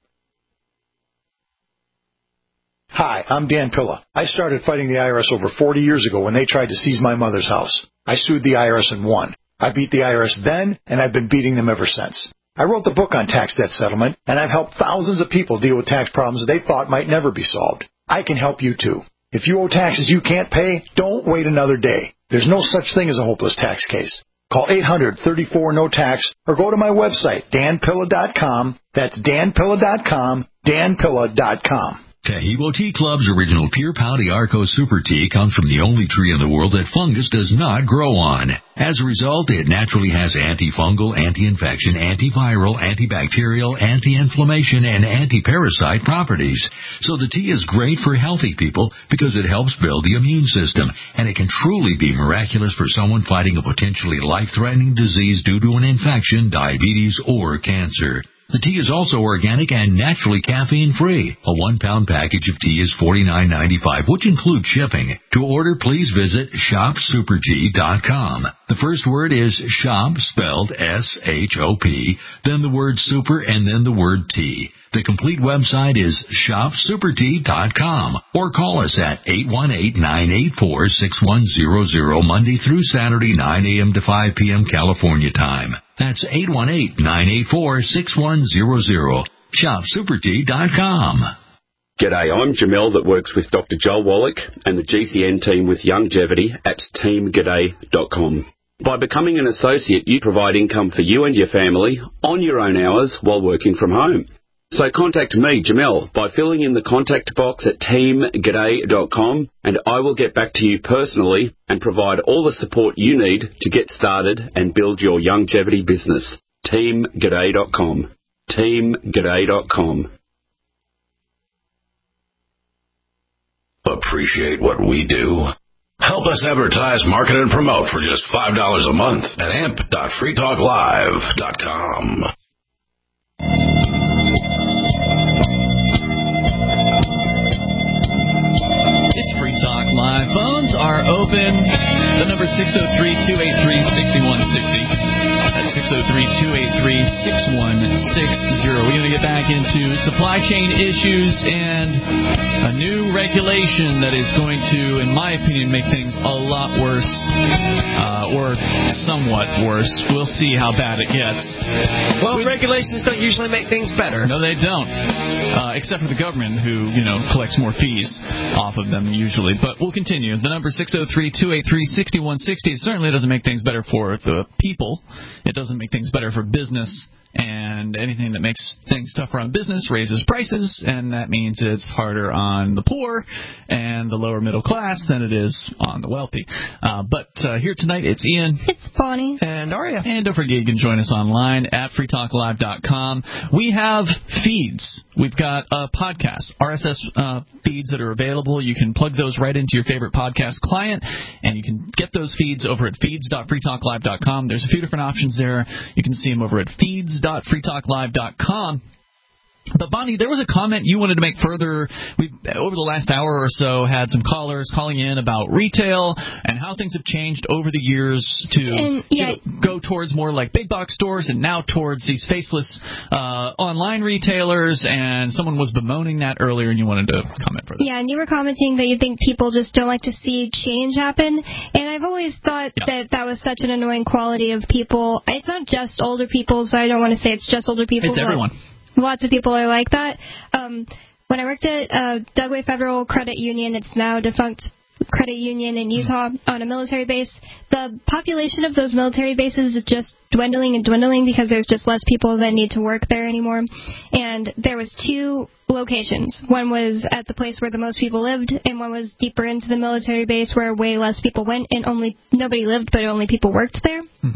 Hi, I'm Dan Pilla. I started fighting the I R S over forty years ago when they tried to seize my mother's house. I sued the I R S and won. I beat the I R S then, and I've been beating them ever since. I wrote the book on tax debt settlement, and I've helped thousands of people deal with tax problems they thought might never be solved. I can help you too. If you owe taxes you can't pay, don't wait another day. There's no such thing as a hopeless tax case. Call eight hundred, thirty-four, no tax or go to my website, dan pilla dot com. That's dan pilla dot com, dan pilla dot com. Tahibo Tea Club's original Pure Pouty Arco Super Tea comes from the only tree in the world that fungus does not grow on. As a result, it naturally has antifungal, anti-infection, antiviral, antibacterial, anti-inflammation, and anti-parasite properties. So the tea is great for healthy people because it helps build the immune system, and it can truly be miraculous for someone fighting a potentially life-threatening disease due to an infection, diabetes, or cancer. The tea is also organic and naturally caffeine-free. A one-pound package of tea is forty-nine ninety-five, which includes shipping. To order, please visit shop super tea dot com. The first word is shop, spelled S H O P, then the word super, and then the word tea. The complete website is shop super tea dot com, or call us at eight one eight, nine eight four, six one zero zero Monday through Saturday, nine a.m. to five p.m. California time. That's eight one eight, nine eight four, six one zero zero. shop super tea dot com. G'day, I'm Jamel that works with Doctor Joel Wallach and the G C N team with Longevity at team g'day dot com. By becoming an associate, you provide income for you and your family on your own hours while working from home. So contact me, Jamel, by filling in the contact box at team g'day dot com, and I will get back to you personally and provide all the support you need to get started and build your longevity business. team g'day dot com. team g'day dot com. Appreciate what we do? Help us advertise, market, and promote for just five dollars a month at amp dot free talk live dot com. It's Free Talk Live. Phones are open. The number is six oh three, two eight three, six one six oh. That's six oh three, two eight three, six one six oh. We're going to get back into supply chain issues and a new regulation that is going to, in my opinion, make things a lot worse, uh, or somewhat worse. We'll see how bad it gets. Well, we, regulations don't usually make things better. No, they don't. Uh, except for the government, who, you know, collects more fees off of them usually. But we'll continue. The number six oh three, two eight three, six one six oh certainly doesn't make things better for the people. It doesn't make things better for business, and anything that makes things tougher on business raises prices, and that means it's harder on the poor and the lower middle class than it is on the wealthy. Uh, but uh, here tonight, it's Ian. It's Bonnie. And Aria. And don't forget, you can join us online at free talk live dot com. We have feeds. We've got uh, podcasts, R S S uh, feeds that are available. You can plug those right into your favorite podcast client, and you can get those feeds over at feeds dot free talk live dot com. There's a few different options there. You can see them over at feeds dot free talk live dot com. But, Bonnie, there was a comment you wanted to make further. We, over the last hour or so, had some callers calling in about retail and how things have changed over the years to and, yeah. you know, go towards more like big box stores and now towards these faceless uh, online retailers. And someone was bemoaning that earlier, and you wanted to comment further. Yeah, and you were commenting that you think people just don't like to see change happen. And I've always thought yeah. that that was such an annoying quality of people. It's not just older people, so I don't want to say it's just older people. It's everyone. Lots of people are like that. Um, when I worked at uh, Dugway Federal Credit Union, it's now defunct credit union in Utah on a military base, the population of those military bases is just dwindling and dwindling because there's just less people that need to work there anymore. And there was two locations. One was at the place where the most people lived, and one was deeper into the military base where way less people went, and only nobody lived, but only people worked there. Mm-hmm.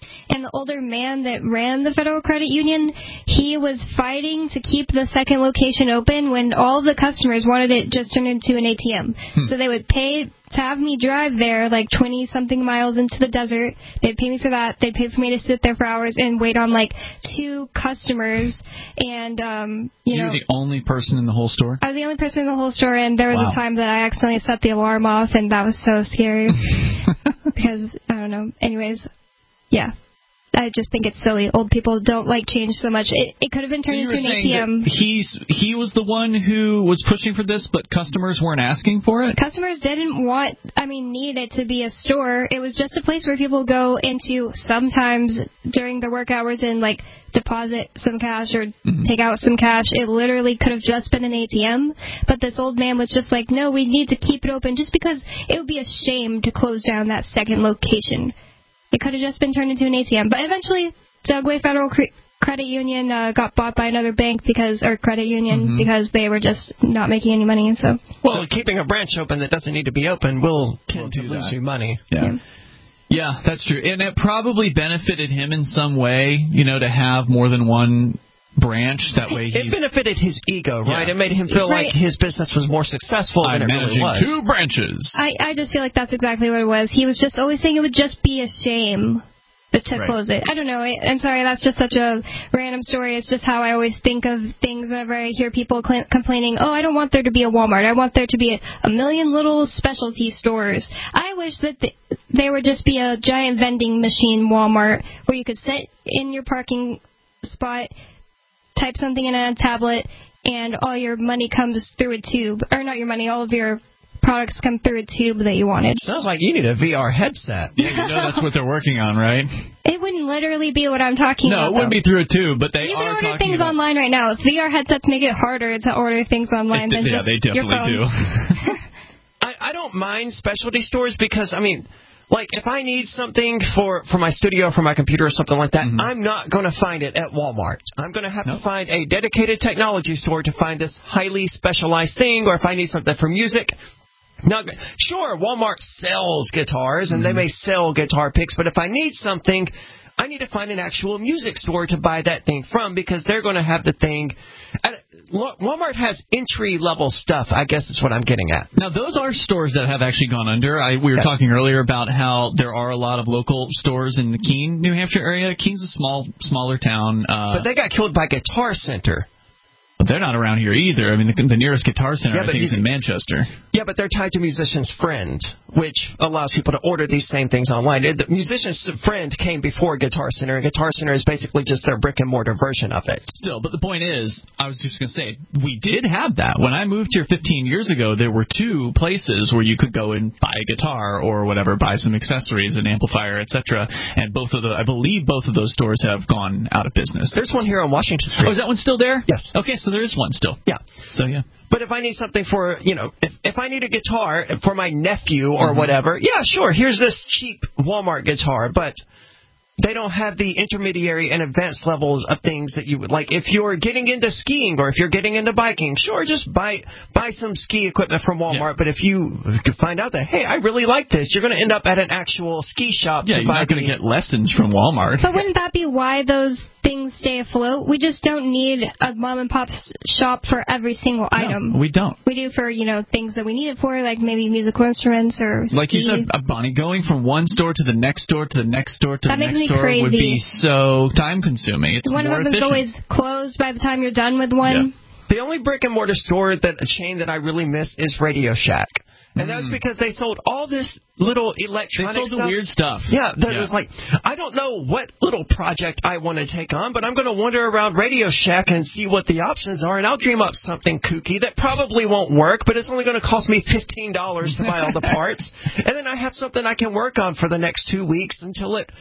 And the older man that ran the Federal Credit Union, he was fighting to keep the second location open when all the customers wanted it just turned into an A T M. Hmm. So they would pay to have me drive there like twenty-something miles into the desert. They'd pay me for that. They'd pay for me to sit there for hours and wait on like two customers. And, um, you so know. You're the only person in the whole store? I was the only person in the whole store, and there was wow. a time that I accidentally set the alarm off, and that was so scary. Because, I don't know. Anyways, yeah. I just think it's silly. Old people don't like change so much. It, it could have been turned so into an A T M. He's he was the one who was pushing for this, but customers weren't asking for it? Customers didn't want, I mean, need it to be a store. It was just a place where people go into sometimes during their work hours and, like, deposit some cash or mm-hmm. take out some cash. It literally could have just been an A T M. But this old man was just like, no, we need to keep it open just because it would be a shame to close down that second location. It could have just been turned into an A T M. But eventually, Dugway Federal Cre- Credit Union uh, got bought by another bank because, or credit union mm-hmm. because they were just not making any money. So, well, so, keeping a branch open that doesn't need to be open will tend we'll to lose that. you money. Yeah. yeah. Yeah, that's true. And it probably benefited him in some way, you know, to have more than one branch. That way he's... It benefited his ego, right? Yeah. It made him feel right. like his business was more successful I'm than it managing really was. two branches. I, I just feel like that's exactly what it was. He was just always saying it would just be a shame to right. close it. I don't know. I, I'm sorry, that's just such a random story. It's just how I always think of things whenever I hear people cl- complaining, oh, I don't want there to be a Walmart. I want there to be a, a million little specialty stores. I wish that the, there would just be a giant vending machine Walmart where you could sit in your parking spot, type something in a tablet, and all your money comes through a tube. Or not your money, all of your products come through a tube that you wanted. Sounds like you need a V R headset. Yeah, you know that's what they're working on, right? It wouldn't literally be what I'm talking no, about. No, it wouldn't though. be through a tube, but they you are can order talking things about... online right now. V R headsets make it harder to order things online it, than yeah, just they definitely your phone. do. I, I don't mind specialty stores because, I mean... Like, if I need something for, for my studio, for my computer or something like that, mm-hmm. I'm not going to find it at Walmart. I'm going to have nope. to find a dedicated technology store to find this highly specialized thing, or if I need something for music. Not, sure, Walmart sells guitars, and mm-hmm. they may sell guitar picks, but if I need something, I need to find an actual music store to buy that thing from because they're going to have the thing. At, Walmart has entry-level stuff, I guess is what I'm getting at. Now, those are stores that have actually gone under. I, we were yes. talking earlier about how there are a lot of local stores in the Keene, New Hampshire area. Keene's a small, smaller town. Uh, but they got killed by Guitar Center. They're not around here either. I mean, the, the nearest Guitar Center, yeah, I think, you, is in Manchester. Yeah, but they're tied to Musician's Friend, which allows people to order these same things online. The Musician's Friend came before Guitar Center, and Guitar Center is basically just their brick-and-mortar version of it. Still, but the point is, I was just going to say, we did have that. When I moved here fifteen years ago, there were two places where you could go and buy a guitar or whatever, buy some accessories, an amplifier, et cetera. And both of the, I believe both of those stores have gone out of business. There's one here on Washington Street. Oh, is that one still there? Yes. Okay, so there is one still. Yeah. So, yeah. But if I need something for, you know, if, if I need a guitar for my nephew or mm-hmm. whatever, yeah, sure, here's this cheap Walmart guitar, but they don't have the intermediary and advanced levels of things that you would like. If you're getting into skiing or if you're getting into biking, sure, just buy buy some ski equipment from Walmart. Yeah. But if you find out that, hey, I really like this, you're going to end up at an actual ski shop yeah, to you're buy not going to get lessons from Walmart. But wouldn't that be why those things stay afloat? We just don't need a mom and pop shop for every single no, item. We don't. We do for, you know, things that we need it for, like maybe musical instruments or like skis. you said, uh, Bonnie, going from one store to the next store to the next store to that the makes next me store crazy. would be so time consuming. It's one more of them's efficient. always closed by the time you're done with one. Yeah. The only brick and mortar store that a chain that I really miss is Radio Shack. And that was because they sold all this little electronic They sold stuff. the weird stuff. Yeah, that yeah. was like, I don't know what little project I want to take on, but I'm going to wander around Radio Shack and see what the options are, and I'll dream up something kooky that probably won't work, but it's only going to cost me fifteen dollars to buy all the parts. And then I have something I can work on for the next two weeks until it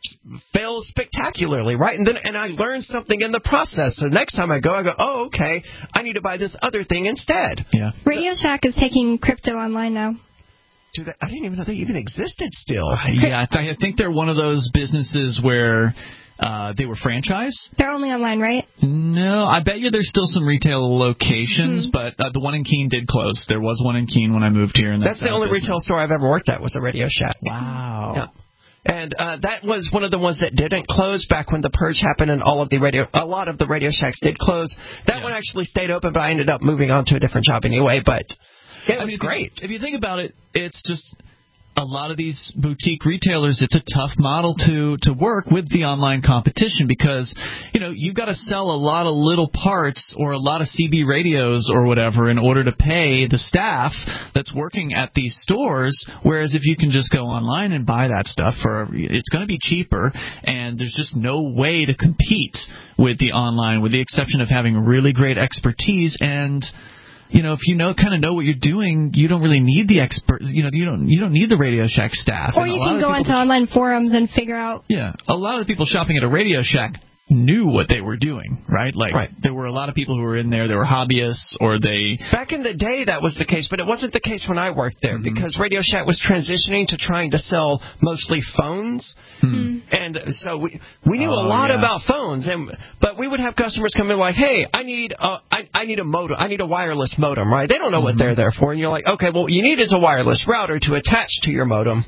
fails spectacularly, right? And then and I learn something in the process. So next time I go, I go, oh, okay, I need to buy this other thing instead. Yeah. Radio Shack is taking crypto online now. Dude, I didn't even know they even existed still. Uh, yeah, I, th- I think they're one of those businesses where uh, they were franchise. They're only online, right? No, I bet you there's still some retail locations, mm-hmm. but uh, the one in Keene did close. There was one in Keene when I moved here. And That's, that's the only business. retail store I've ever worked at was a Radio Shack. Wow. Yeah. And uh, that was one of the ones that didn't close back when the purge happened, and all of the radio, a lot of the Radio Shacks did close. That yeah. one actually stayed open, but I ended up moving on to a different job anyway. But it was I mean, great. If you, if you think about it, it's just a lot of these boutique retailers, it's a tough model to, to work with the online competition because, you know, you've got to sell a lot of little parts or a lot of C B radios or whatever in order to pay the staff that's working at these stores, whereas if you can just go online and buy that stuff, for it's going to be cheaper, and there's just no way to compete with the online, with the exception of having really great expertise. And you know, if you know kind of know what you're doing, you don't really need the expert. You know, you don't you don't need the Radio Shack staff. Or you can go onto online forums and figure out. Yeah, a lot of the people shopping at a Radio Shack knew what they were doing, right? Like right. there were a lot of people who were in there. They were hobbyists, or they. Back in the day, that was the case, but it wasn't the case when I worked there mm-hmm. because Radio Shack was transitioning to trying to sell mostly phones. Hmm. And so we we knew oh, a lot yeah. about phones, and but we would have customers come in like, hey, I need a I, I need a modem, I need a wireless modem, right? They don't know mm-hmm. what they're there for, and you're like, okay, well, what you need is a wireless router to attach to your modem.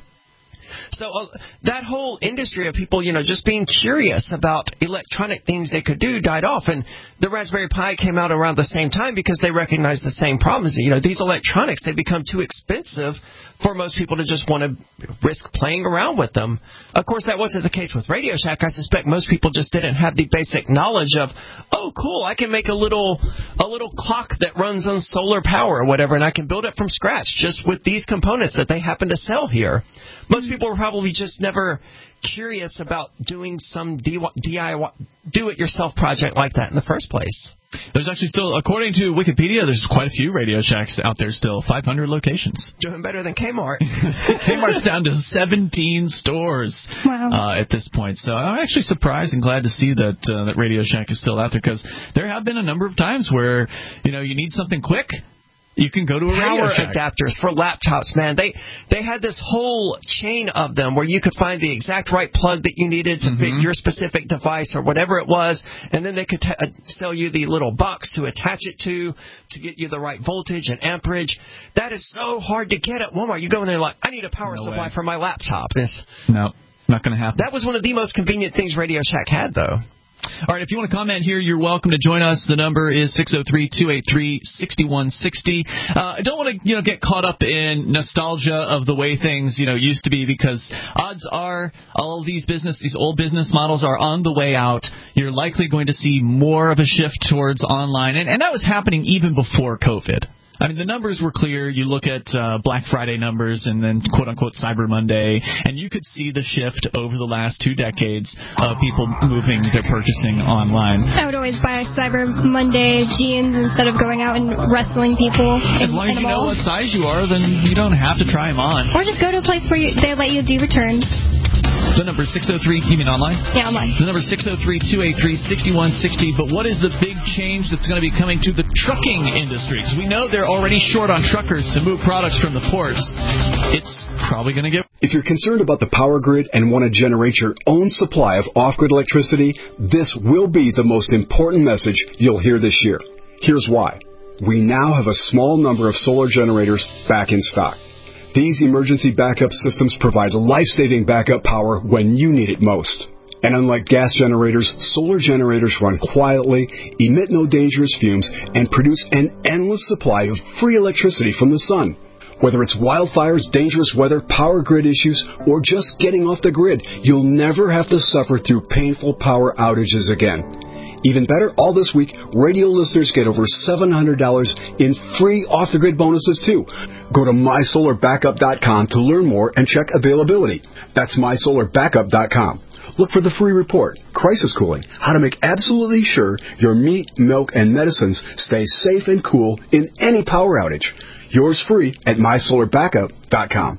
So uh, that whole industry of people, you know, just being curious about electronic things they could do died off. And the Raspberry Pi came out around the same time because they recognized the same problems. You know, these electronics, they become too expensive for most people to just want to risk playing around with them. Of course, that wasn't the case with Radio Shack. I suspect most people just didn't have the basic knowledge of, oh, cool, I can make a little a little clock that runs on solar power or whatever, and I can build it from scratch just with these components that they happen to sell here. Most people were probably just never curious about doing some D I Y, do-it-yourself project like that in the first place. There's actually still, according to Wikipedia, there's quite a few Radio Shacks out there still, five hundred locations. Doing better than Kmart. Kmart's down to seventeen stores wow. uh, at this point. So I'm actually surprised and glad to see that uh, that Radio Shack is still out there, because there have been a number of times where, you know, you need something quick. You can go to a Power Radio Shack. adapters for laptops, man. They they had this whole chain of them where you could find the exact right plug that you needed to mm-hmm. fit your specific device or whatever it was, and then they could t- uh, sell you the little box to attach it to to get you the right voltage and amperage. That is so hard to get at Walmart. You go in there like, I need a power no supply way. for my laptop. It's, no, not going to happen. That was one of the most convenient things Radio Shack had, though. All right, if you want to comment here, you're welcome to join us. The number is six oh three, two eight three, six one six oh. Uh, I don't want to, you know, get caught up in nostalgia of the way things, you know, used to be, because odds are all of these business, these old business models are on the way out. You're likely going to see more of a shift towards online, and, and that was happening even before COVID. I mean, the numbers were clear. You look at uh, Black Friday numbers and then quote-unquote Cyber Monday, and you could see the shift over the last two decades of people moving their purchasing online. I would always buy Cyber Monday jeans instead of going out and wrestling people. As in, long in as you know what size you are, then you don't have to try them on. Or just go to a place where you, they let you do returns. The number is six oh three, you mean online? Yeah, online. The number is six oh three, two eight three, six one six oh. But what is the big change that's going to be coming to the trucking industry? Because we know they're already short on truckers to move products from the ports. It's probably going to get... If you're concerned about the power grid and want to generate your own supply of off-grid electricity, this will be the most important message you'll hear this year. Here's why. We now have a small number of solar generators back in stock. These emergency backup systems provide life-saving backup power when you need it most. And unlike gas generators, solar generators run quietly, emit no dangerous fumes, and produce an endless supply of free electricity from the sun. Whether it's wildfires, dangerous weather, power grid issues, or just getting off the grid, you'll never have to suffer through painful power outages again. Even better, all this week, radio listeners get over seven hundred dollars in free off-the-grid bonuses, too. Go to my solar backup dot com to learn more and check availability. That's my solar backup dot com. Look for the free report, Crisis Cooling, how to make absolutely sure your meat, milk, and medicines stay safe and cool in any power outage. Yours free at my solar backup dot com.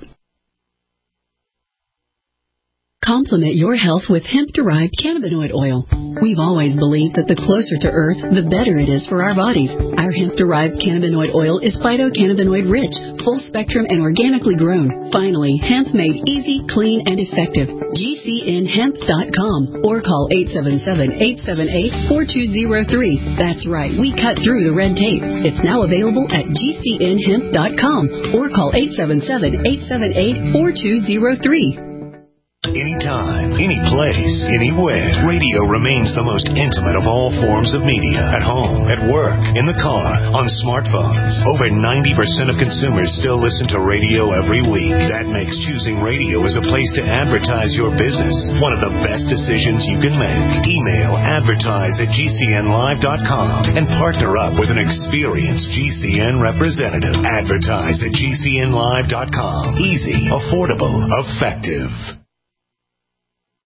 Complement your health with hemp-derived cannabinoid oil. We've always believed that the closer to Earth, the better it is for our bodies. Our hemp-derived cannabinoid oil is phytocannabinoid-rich, full-spectrum, and organically grown. Finally, hemp made easy, clean, and effective. G C N hemp dot com or call eight seven seven, eight seven eight, four two zero three. That's right, we cut through the red tape. It's now available at G C N hemp dot com or call eight seven seven, eight seven eight, four two zero three. Anytime, any place, anywhere, radio remains the most intimate of all forms of media. At home, at work, in the car, on smartphones. Over ninety percent of consumers still listen to radio every week. That makes choosing radio as a place to advertise your business one of the best decisions you can make. Email advertise at G C N live dot com and partner up with an experienced G C N representative. Advertise at G C N live dot com. Easy, affordable, effective.